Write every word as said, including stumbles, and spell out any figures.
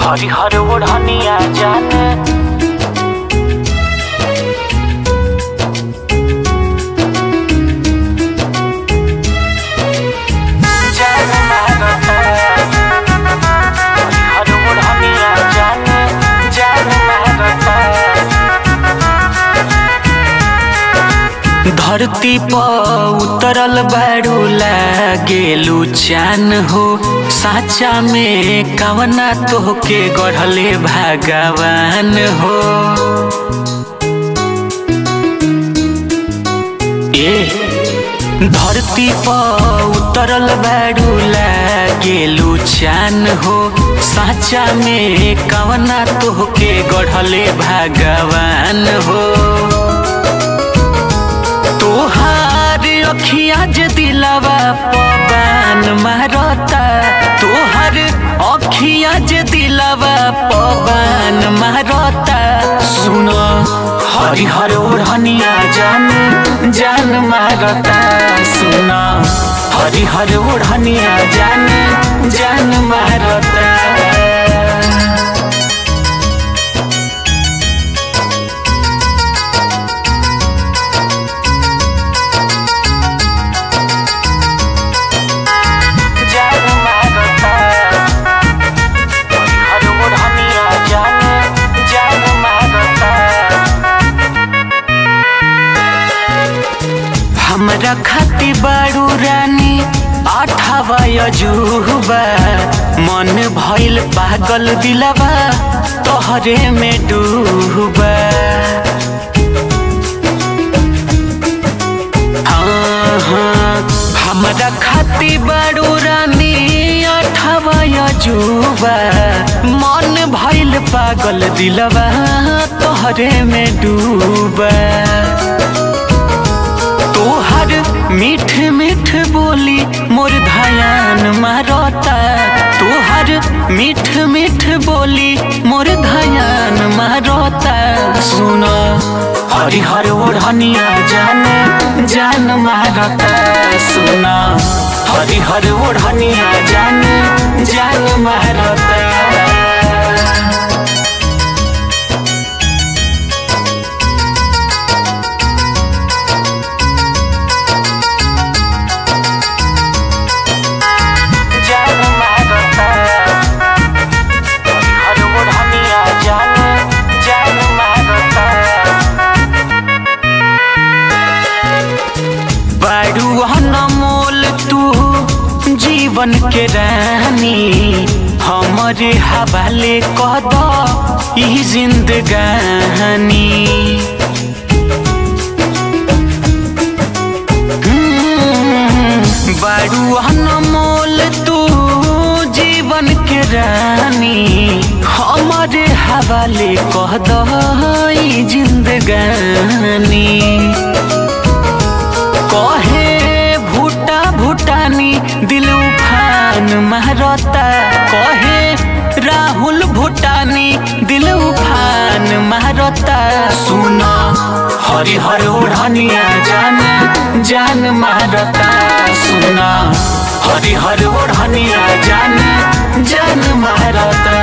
हरिहर ओढ़निया जाने धरती पर उतरल बारू लागेलू चान हो साचा में कवना तोहके गढ़ले भगवान हो। ए धरती पर उतरल बारू लागेलू चान हो साचा में कवना तोहके गढ़ले भगवान हो। तोहार अखिया जे दिलवा पवन मारता तोहार अखिया जे दिलवा पवन मारता सुन हरिहर ओढ़निया जान जान मारता सुन हरिहर ओढ़निया जान जान मारता। हमरा खाती बारू रानी आठावा अजूबा मन भइल पागल दिलवा तोहरे में डूबा। हाँ हाँ हमरा खाती बारू रानी आठावा अजूबा मन भइल पागल दिलवा तोहरे में डूबा। तोहर मीठ मीठ बोली मोर धयान मारता तोहर मीठ मीठ बोली मोर धयान मारता सुन हरिहर ओढ़निया जान जान मारता सुन हरिहर ओढ़निया जान जान मारता। बारू अनमोल तू जीवन के रानी हमरे हवाले कह दो ई जिंदगानी। बारू अनमोल तू जीवन के रानी हमरे हवाले कह दो ई जिंदगानी। कहे भूटा भूटानी दिल उफान मारता कहे राहुल भूटानी दिल उफान मारता सुन हरिहर ओढ़निया जान जान मारता सुन हरिहर ओढ़निया जान जान मारता।